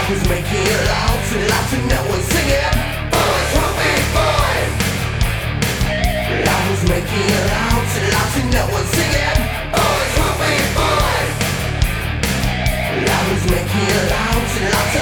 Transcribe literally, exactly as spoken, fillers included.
was making it loud and loud and no one singing. Boys will be boys. I was making it loud and loud and no one singing. Boys will be boys. I was making it loud and loud.